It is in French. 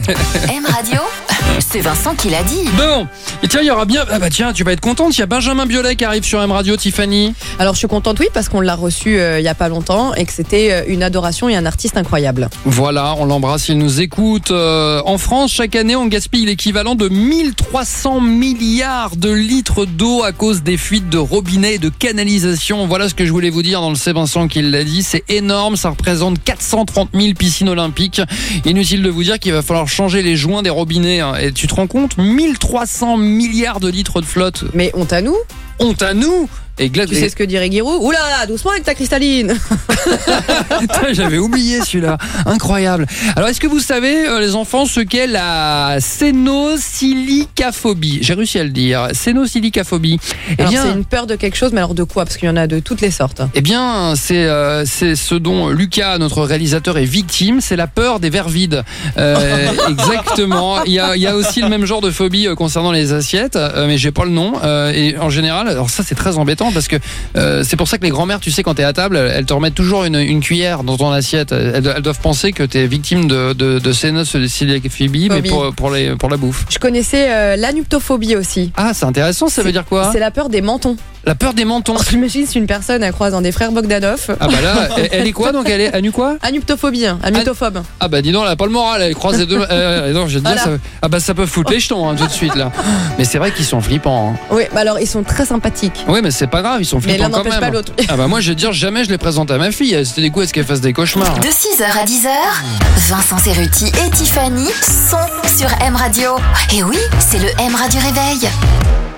M Radio, c'est Vincent qui l'a dit. Bon, et tiens, il y aura bien... Ah bah tiens, tu vas être contente, il y a Benjamin Biolay qui arrive sur M Radio, Tiffany. Alors je suis contente, oui, parce qu'on l'a reçu il y a pas longtemps et que c'était une adoration et un artiste incroyable. Voilà, on l'embrasse, il nous écoute. En France, chaque année, on gaspille l'équivalent de 1300 milliards de litres d'eau à cause des fuites de robinets et de canalisations. Voilà ce que je voulais vous dire dans le C'est Vincent qui l'a dit. C'est énorme, ça représente 430 000 piscines olympiques. Inutile de vous dire qu'il va falloir changer les joints des robinets. Et tu te rends compte, 1300 milliards de litres de flotte. Mais honte à nous. Honte à nous. Et Tu sais ce que dirait Giroud ? Oula, doucement avec ta cristalline. J'avais oublié celui-là. Incroyable. Alors, est-ce que vous savez, les enfants, ce qu'est la cénosilicaphobie ? J'ai réussi à le dire. Cénosilicaphobie. Alors, c'est une peur de quelque chose, mais alors de quoi ? Parce qu'il y en a de toutes les sortes. Eh bien, c'est ce dont Lucas, notre réalisateur, est victime. C'est la peur des verres vides. Exactement. Il y a aussi le même genre de phobie concernant les assiettes, mais j'ai pas le nom. Et en général, alors ça, c'est très embêtant. Parce que c'est pour ça que les grand-mères, tu sais, quand t'es à table, elles te remettent toujours une cuillère dans ton assiette. Elles doivent penser que t'es victime de cénosilicaphobie, mais pour la bouffe. Je connaissais l'anuptophobie aussi. Ah, c'est intéressant, ça veut dire quoi ? C'est la peur des mentons. La peur des mentons. J'imagine si une personne elle croise dans des frères Bogdanov. Ah bah là, elle est quoi donc ? Elle est anu quoi ? Anuptophobie, anuptophobe. Ah bah dis donc, elle a pas le moral, elle croise les deux. Non, je veux dire, ça peut foutre les jetons tout de suite là. Mais c'est vrai qu'ils sont flippants. Oui, bah alors ils sont très sympathiques. Oui, mais c'est pas grave, ils sont flippants mais l'un quand même. n'empêche pas l'autre. Ah bah moi je veux dire, jamais je les présente à ma fille. C'était des coups, est-ce qu'elle fasse des cauchemars ? De 6h à 10h, Vincent Cerruti et Tiffany sont sur M Radio. Et oui, c'est le M Radio Réveil.